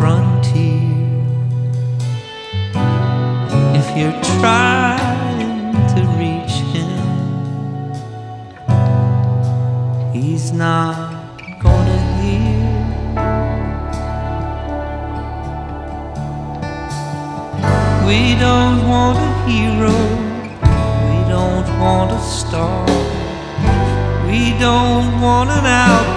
frontier. If you're trying to reach him, he's not gonna hear. We don't want a hero, we don't want a star, we don't want an outlaw,